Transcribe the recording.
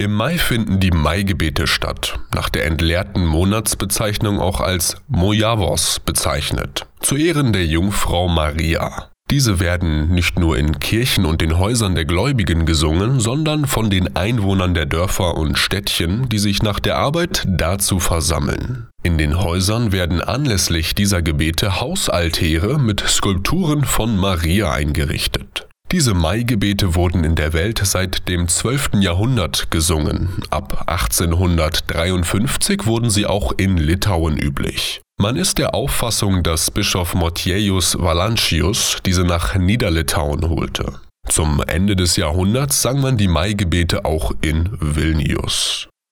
Im Mai finden die Maigebete statt, nach der entleerten Monatsbezeichnung auch als Mojavos bezeichnet, zu Ehren der Jungfrau Maria. Diese werden nicht nur in Kirchen und den Häusern der Gläubigen gesungen, sondern von den Einwohnern der Dörfer und Städtchen, die sich nach der Arbeit dazu versammeln. In den Häusern werden anlässlich dieser Gebete Hausaltäre mit Skulpturen von Maria eingerichtet. Diese Maigebete wurden in der Welt seit dem 12. Jahrhundert gesungen. Ab 1853 wurden sie auch in Litauen üblich. Man ist der Auffassung, dass Bischof Motiejus Valancius diese nach Niederlitauen holte. Zum Ende des Jahrhunderts sang man die Maigebete auch in Vilnius.